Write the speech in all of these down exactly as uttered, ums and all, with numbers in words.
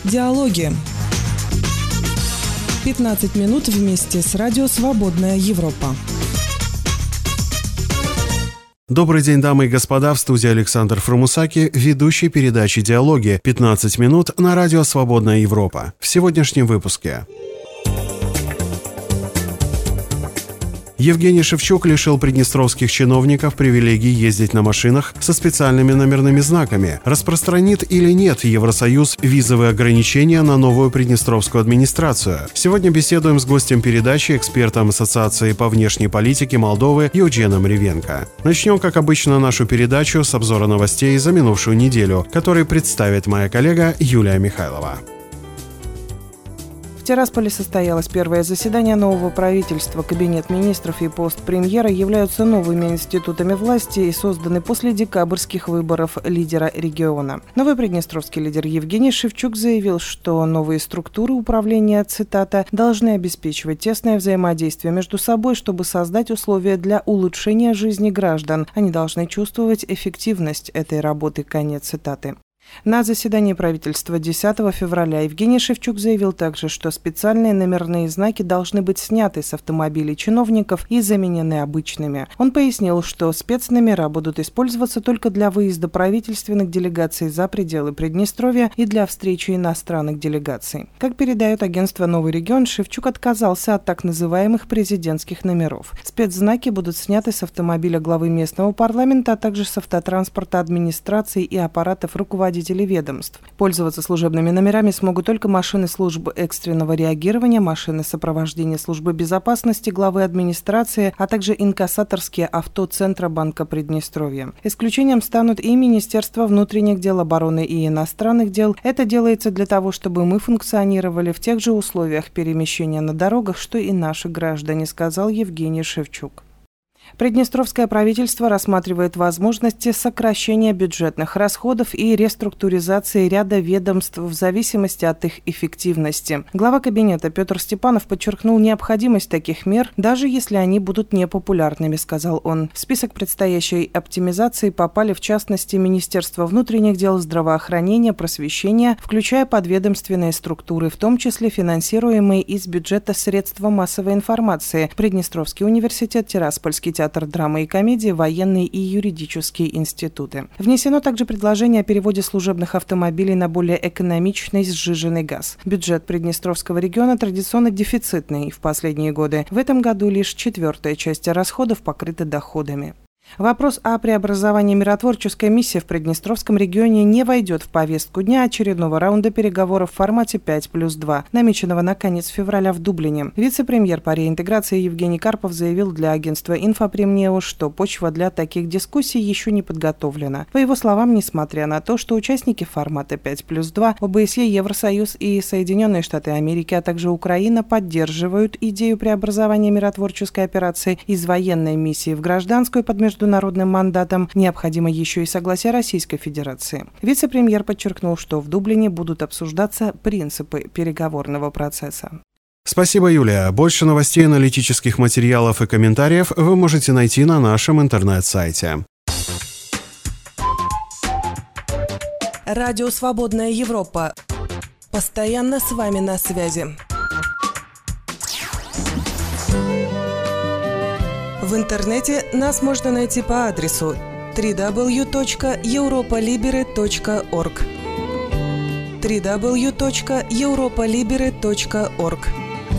Диалоги. пятнадцать минут вместе с радио «Свободная Европа». Добрый день, дамы и господа, в студии Александр Фрумусаки, ведущий передачи «Диалоги». пятнадцать минут на радио «Свободная Европа». В сегодняшнем выпуске. Евгений Шевчук лишил приднестровских чиновников привилегий ездить на машинах со специальными номерными знаками. Распространит или нет Евросоюз визовые ограничения на новую приднестровскую администрацию? Сегодня беседуем с гостем передачи, экспертом Ассоциации по внешней политике Молдовы Евгением Ревенко. Начнем, как обычно, нашу передачу с обзора новостей за минувшую неделю, который представит моя коллега Юлия Михайлова. В Тирасполе состоялось первое заседание нового правительства. Кабинет министров и пост премьера являются новыми институтами власти и созданы после декабрьских выборов лидера региона. Новый приднестровский лидер Евгений Шевчук заявил, что новые структуры управления, цитата, должны обеспечивать тесное взаимодействие между собой, чтобы создать условия для улучшения жизни граждан. Они должны чувствовать эффективность этой работы, конец цитаты. На заседании правительства десятого февраля Евгений Шевчук заявил также, что специальные номерные знаки должны быть сняты с автомобилей чиновников и заменены обычными. Он пояснил, что спецномера будут использоваться только для выезда правительственных делегаций за пределы Приднестровья и для встречи иностранных делегаций. Как передает агентство «Новый регион», Шевчук отказался от так называемых президентских номеров. Спецзнаки будут сняты с автомобиля главы местного парламента, а также с автотранспорта администрации и аппаратов руководителей ведомств. Пользоваться служебными номерами смогут только машины службы экстренного реагирования, машины сопровождения службы безопасности, главы администрации, а также инкассаторские авто Центробанка Приднестровья. Исключением станут и Министерство внутренних дел, обороны и иностранных дел. Это делается для того, чтобы мы функционировали в тех же условиях перемещения на дорогах, что и наши граждане, сказал Евгений Шевчук. Приднестровское правительство рассматривает возможности сокращения бюджетных расходов и реструктуризации ряда ведомств в зависимости от их эффективности. Глава кабинета Петр Степанов подчеркнул необходимость таких мер, даже если они будут непопулярными, сказал он. В список предстоящей оптимизации попали, в частности, Министерство внутренних дел, здравоохранения, просвещения, включая подведомственные структуры, в том числе финансируемые из бюджета средства массовой информации, Приднестровский университет, Тираспольский театр драмы и комедии, военные и юридические институты. Внесено также предложение о переводе служебных автомобилей на более экономичный сжиженный газ. Бюджет Приднестровского региона традиционно дефицитный в последние годы. В этом году лишь четвертая часть расходов покрыта доходами. Вопрос о преобразовании миротворческой миссии в Приднестровском регионе не войдет в повестку дня очередного раунда переговоров в формате пять плюс два, намеченного на конец февраля в Дублине. Вице-премьер по реинтеграции Евгений Карпов заявил для агентства «Инфопремнео», что почва для таких дискуссий еще не подготовлена. По его словам, несмотря на то, что участники формата пять плюс два, ОБСЕ, Евросоюз и Соединенные Штаты Америки, а также Украина поддерживают идею преобразования миротворческой операции из военной миссии в гражданскую под международную международным мандатом, необходимо еще и согласие Российской Федерации. Вице-премьер подчеркнул, что в Дублине будут обсуждаться принципы переговорного процесса. Спасибо, Юлия. Больше новостей, аналитических материалов и комментариев вы можете найти на нашем интернет-сайте. Радио «Свободная Европа». Постоянно с вами на связи. В интернете нас можно найти по адресу дабл ю дабл ю дабл ю точка европалиберы точка орг. дабл ю дабл ю дабл ю точка европалиберы точка орг.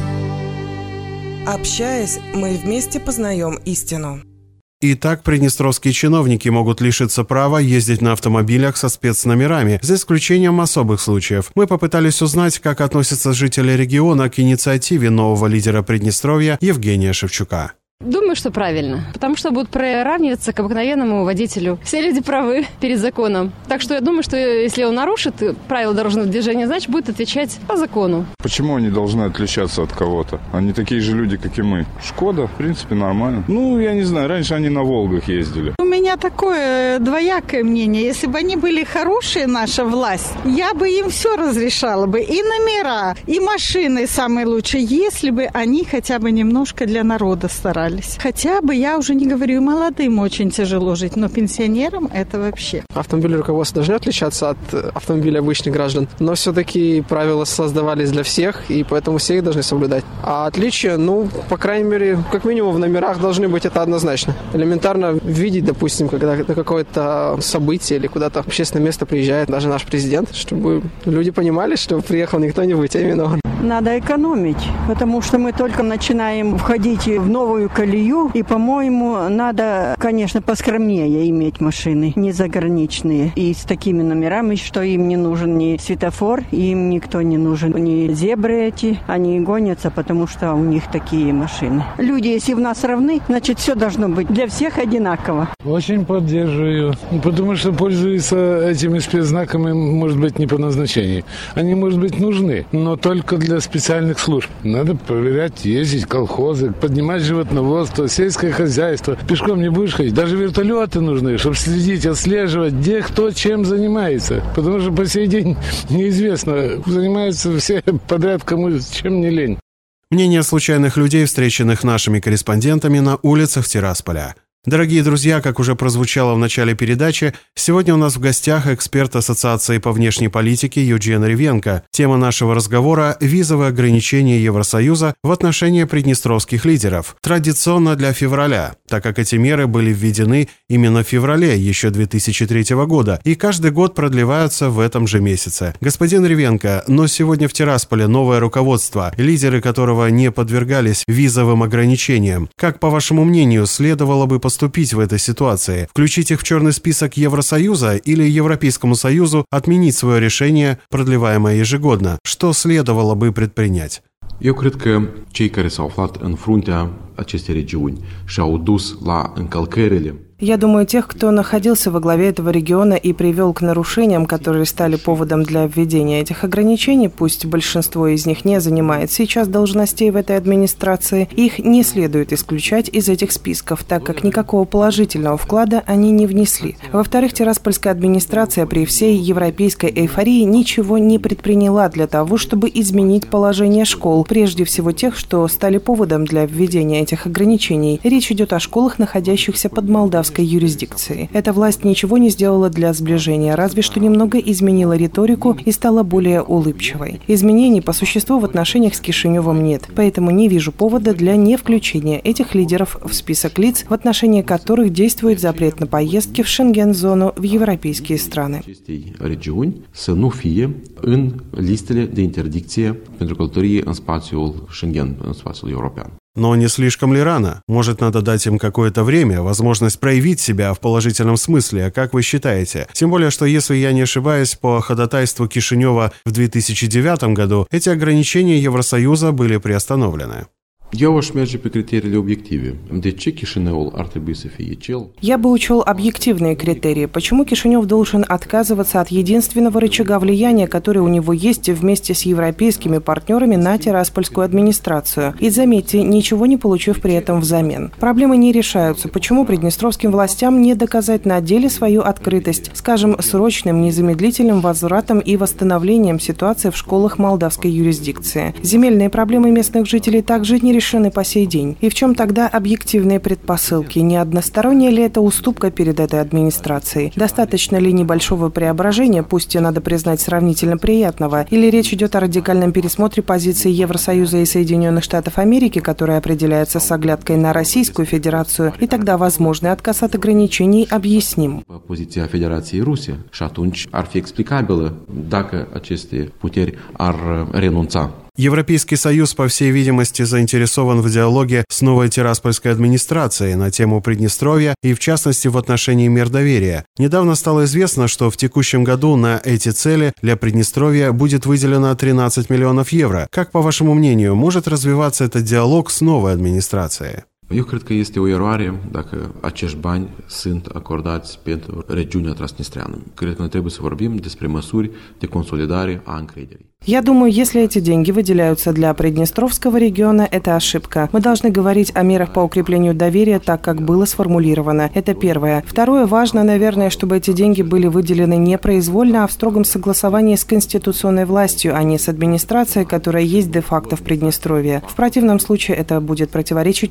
Общаясь, мы вместе познаем истину. Итак, приднестровские чиновники могут лишиться права ездить на автомобилях со спецномерами, за исключением особых случаев. Мы попытались узнать, как относятся жители региона к инициативе нового лидера Приднестровья Евгения Шевчука. Думаю, что правильно, потому что будут приравниваться к обыкновенному водителю. Все люди правы перед законом. Так что я думаю, что если он нарушит правила дорожного движения, значит, будет отвечать по закону. Почему они должны отличаться от кого-то? Они такие же люди, как и мы. Шкода, в принципе, нормально. Ну, я не знаю, раньше они на «Волгах» ездили. У меня такое двоякое мнение. Если бы они были хорошие, наша власть, я бы им все разрешала бы. И номера, и машины самые лучшие, если бы они хотя бы немножко для народа старались. старались. Хотя бы, я уже не говорю, молодым очень тяжело жить, но пенсионерам это вообще. Автомобиль руководства должны отличаться от автомобиля обычных граждан, но все-таки правила создавались для всех, и поэтому все их должны соблюдать. А отличия, ну, по крайней мере, как минимум в номерах должны быть, это однозначно. Элементарно видеть, допустим, когда на какое-то событие или куда-то в общественное место приезжает даже наш президент, чтобы люди понимали, что приехал не кто-нибудь, а именно он. Надо экономить, потому что мы только начинаем входить в новую колею, и, по-моему, надо, конечно, поскромнее иметь машины, не заграничные, и с такими номерами, что им не нужен ни светофор, им никто не нужен, ни зебры эти, они гонятся, потому что у них такие машины. Люди, если в нас равны, значит, все должно быть для всех одинаково. Очень поддерживаю, потому что пользуются этими спецзнаками, может быть, не по назначению. Они, может быть, нужны, но только для специальных служб. Надо проверять, ездить, колхозы, поднимать животноводство, сельское хозяйство. Пешком не будешь ходить. Даже вертолеты нужны, чтобы следить, отслеживать, где кто чем занимается. Потому что по сей день неизвестно, занимаются все подряд, кому чем не лень. Мнение случайных людей, встреченных нашими корреспондентами на улицах Тирасполя. Дорогие друзья, как уже прозвучало в начале передачи, сегодня у нас в гостях эксперт Ассоциации по внешней политике Юджин Ревенко. Тема нашего разговора – визовые ограничения Евросоюза в отношении приднестровских лидеров. Традиционно для февраля, так как эти меры были введены именно в феврале еще две тысячи третьего года и каждый год продлеваются в этом же месяце. Господин Ревенко, но сегодня в Тирасполе новое руководство, лидеры которого не подвергались визовым ограничениям. Как, по вашему мнению, следовало бы поступить поступить в этой ситуации? Включить их в черный список Евросоюза или Европейскому Союзу отменить свое решение, продлеваемое ежегодно? Что следовало бы предпринять? Eu cred că cei care s-au aflat în fruntea acestei regiuni și-au dus la încălcările. Я думаю, тех, кто находился во главе этого региона и привел к нарушениям, которые стали поводом для введения этих ограничений, пусть большинство из них не занимает сейчас должностей в этой администрации, их не следует исключать из этих списков, так как никакого положительного вклада они не внесли. Во-вторых, Тираспольская администрация при всей европейской эйфории ничего не предприняла для того, чтобы изменить положение школ, прежде всего тех, что стали поводом для введения этих ограничений. Речь идет о школах, находящихся под Молдавской юрисдикции. Эта власть ничего не сделала для сближения, разве что немного изменила риторику и стала более улыбчивой. Изменений по существу в отношениях с Кишиневым нет, поэтому не вижу повода для невключения этих лидеров в список лиц, в отношении которых действует запрет на поездки в Шенген-зону в европейские страны. Să nu fie în listele de interdicție pentru călătorie în spațiul Schengen, în spațiul european. Но не слишком ли рано? Может, надо дать им какое-то время, возможность проявить себя в положительном смысле, как вы считаете? Тем более, что, если я не ошибаюсь, по ходатайству Кишинева в две тысячи девятом году эти ограничения Евросоюза были приостановлены. Eu aș merge pe criteriile obiective. De ce Chișinăul ar trebui să fie cel? Я бы учел объективные критерии. Почему Кишинев должен отказываться от единственного рычага влияния, который у него есть вместе с европейскими партнерами на Тираспольскую администрацию? И заметьте, ничего не получив при этом взамен. Проблемы не решаются. Почему приднестровским властям не доказать на деле свою открытость, скажем, срочным, незамедлительным возвратом и восстановлением ситуации в школах молдавской юрисдикции? Земельные проблемы местных жителей также не решены по сей день. И в чем тогда объективные предпосылки? Не односторонняя ли это уступка перед этой администрацией? Достаточно ли небольшого преображения, пусть и надо признать сравнительно приятного? Или речь идет о радикальном пересмотре позиции Евросоюза и Соединенных Штатов Америки, которая определяется с оглядкой на Российскую Федерацию, и тогда возможный отказ от ограничений объясним? Poziția Federației Ruse și atunci ar fi explicabilă dacă aceste puteri ar renunța. Европейский Союз, по всей видимости, заинтересован в диалоге с новой Тираспольской администрацией на тему Приднестровья и, в частности, в отношении мирдоверия. Недавно стало известно, что в текущем году на эти цели для Приднестровья будет выделено тринадцать миллионов евро. Как, по вашему мнению, может развиваться этот диалог с новой администрацией? Eu cred că este o eroare dacă acești bani sunt acordați pentru regiunea transnistreană. Cred că noi trebuie să vorbim despre măsuri de consolidare a încrederii. Я думаю, если эти деньги выделяются для Приднестровского региона, это ошибка. Мы должны говорить о мерах по укреплению доверия так, как было сформулировано. Это первое. Второе, важно, наверное, чтобы эти деньги были выделены не произвольно, а в строгом согласовании с конституционной властью, а не с администрацией, которая есть де-факто в Приднестровье. В противном случае это будет противоречить правилам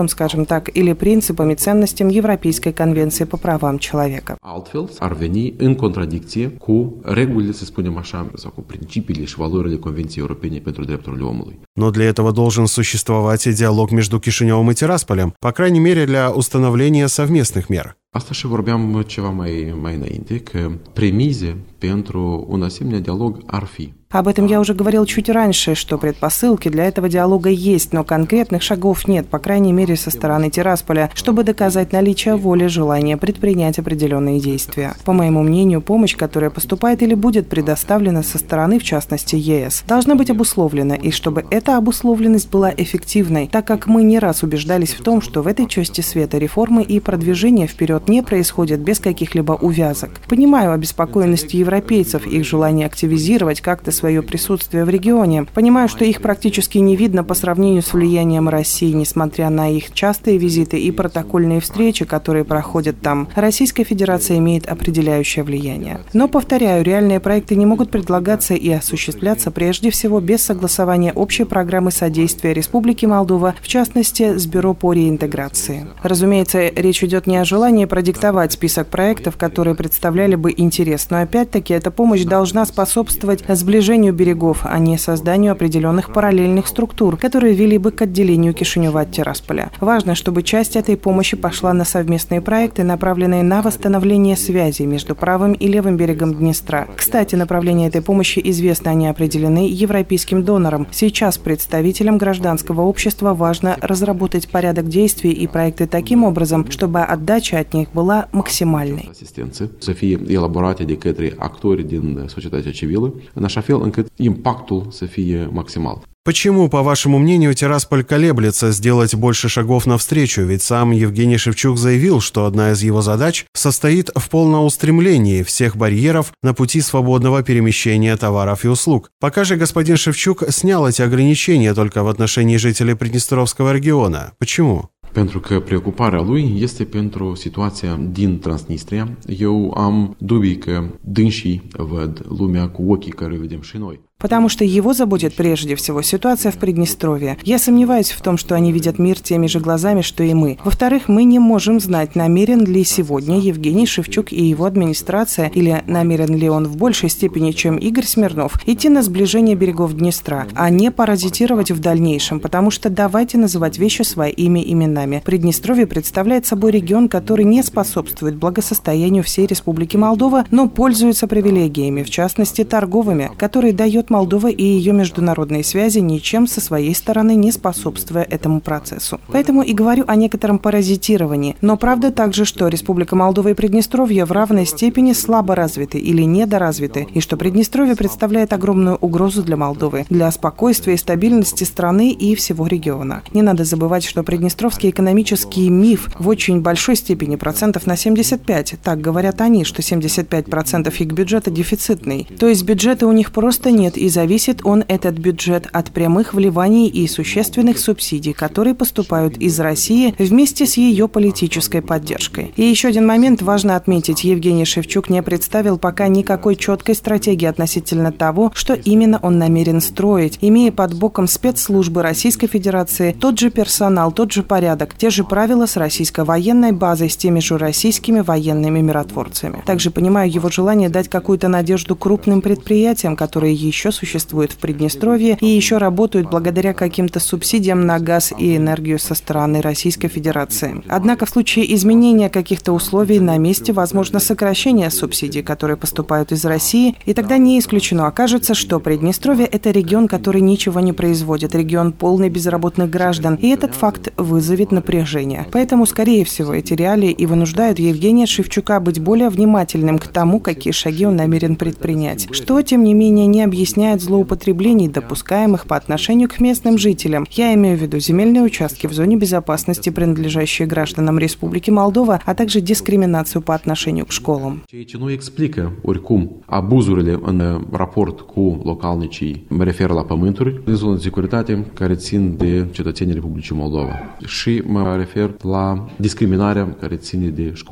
скажем так, или принципам и ценностям Европейской конвенции по правам человека. Altfel ar veni în contradicție cu regulile, să spunem așa, sau cu principiile și valorile Convenției Europene pentru Drepturile Omului. Но для этого должен существовать и диалог между Кишиневым и Тирасполем, по крайней мере для установления совместных мер. Asta și vorbeam ceva mai, mai înainte, că premize pentru un asemenea dialog ar fi. Об этом я уже говорил чуть раньше, что предпосылки для этого диалога есть, но конкретных шагов нет, по крайней мере, со стороны Тирасполя, чтобы доказать наличие воли, желания предпринять определенные действия. По моему мнению, помощь, которая поступает или будет предоставлена со стороны, в частности, ЕС, должна быть обусловлена, и чтобы эта обусловленность была эффективной, так как мы не раз убеждались в том, что в этой части света реформы и продвижение вперед не происходят без каких-либо увязок. Понимаю обеспокоенность европейцев, их желание активизировать как-то свое присутствие в регионе. Понимаю, что их практически не видно по сравнению с влиянием России, несмотря на их частые визиты и протокольные встречи, которые проходят там. Российская Федерация имеет определяющее влияние. Но, повторяю, реальные проекты не могут предлагаться и осуществляться прежде всего без согласования общей программы содействия Республики Молдова, в частности, с Бюро по реинтеграции. Разумеется, речь идет не о желании продиктовать список проектов, которые представляли бы интерес, но опять-таки эта помощь должна способствовать сближению берегов, а не созданию определенных параллельных структур, которые вели бы к отделению Кишинева от Тирасполя. Важно, чтобы часть этой помощи пошла на совместные проекты, направленные на восстановление связи между правым и левым берегом Днестра. Кстати, направление этой помощи известно, они определены европейским донором. Сейчас представителям гражданского общества важно разработать порядок действий и проекты таким образом, чтобы отдача от них была максимальной. Să fie elaborate de către actori din societatea civilă, în așa fel încât impactul să fie maximal. Почему, по вашему мнению, Тирасполь колеблется сделать больше шагов навстречу? Ведь сам Евгений Шевчук заявил, что одна из его задач состоит в полноустремлении всех барьеров на пути свободного перемещения товаров и услуг. Пока же господин Шевчук снял эти ограничения только в отношении жителей Приднестровского региона. Почему? Pentru că preocuparea lui este pentru situația din Transnistria. Eu am dubii că dânsii văd lumea cu ochii care vedem și noi. Потому что его заботит прежде всего ситуация в Приднестровье. Я сомневаюсь в том, что они видят мир теми же глазами, что и мы. Во-вторых, мы не можем знать, намерен ли сегодня Евгений Шевчук и его администрация, или намерен ли он в большей степени, чем Игорь Смирнов, идти на сближение берегов Днестра, а не паразитировать в дальнейшем, потому что давайте называть вещи своими именами. Приднестровье представляет собой регион, который не способствует благосостоянию всей Республики Молдова, но пользуется привилегиями, в частности торговыми, которые дает Молдова и ее международные связи, ничем со своей стороны не способствуя этому процессу. Поэтому и говорю о некотором паразитировании. Но правда также, что Республика Молдова и Приднестровье в равной степени слабо развиты или недоразвиты, и что Приднестровье представляет огромную угрозу для Молдовы, для спокойствия и стабильности страны и всего региона. Не надо забывать, что приднестровский экономический миф в очень большой степени, процентов на семьдесят пять, так говорят они, что семьдесят пять процентов их бюджета дефицитный. То есть бюджета у них просто нет, и зависит он, этот бюджет, от прямых вливаний и существенных субсидий, которые поступают из России вместе с ее политической поддержкой. И еще один момент важно отметить. Евгений Шевчук не представил пока никакой четкой стратегии относительно того, что именно он намерен строить, имея под боком спецслужбы Российской Федерации, тот же персонал, тот же порядок, те же правила с российской военной базой, с теми же российскими военными миротворцами. Также понимаю его желание дать какую-то надежду крупным предприятиям, которые еще существуют в Приднестровье и еще работают благодаря каким-то субсидиям на газ и энергию со стороны Российской Федерации. Однако в случае изменения каких-то условий на месте возможно сокращение субсидий, которые поступают из России, и тогда не исключено окажется, что Приднестровье – это регион, который ничего не производит, регион полный безработных граждан, и этот факт вызовет напряжение. Поэтому, скорее всего, эти реалии и вынуждают Евгения Шевчука быть более внимательным к тому, какие шаги он намерен предпринять, что, тем не менее, не объясняет злоупотреблений, допускаемых по отношению к местным жителям. Я имею в виду земельные участки в зоне безопасности, принадлежащие gражданам Республики Молдова, а также дискриминацию по отношению к школам. Ceea ce nu explică, oricum, abuzurile în raport cu localnicii, mă refer la pământuri, din zona de securitate care țin de cetățenii Republicii Moldova. Și mă refer la discriminarea care ține de școli.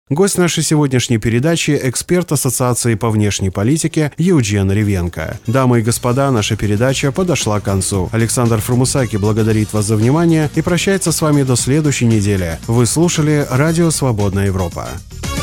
Гость нашей сегодняшней передачи – эксперт Ассоциации по внешней политике Евген Ревенко. Дамы и господа, наша передача подошла к концу. Александр Фрумусаки благодарит вас за внимание и прощается с вами до следующей недели. Вы слушали Радио «Свободная Европа».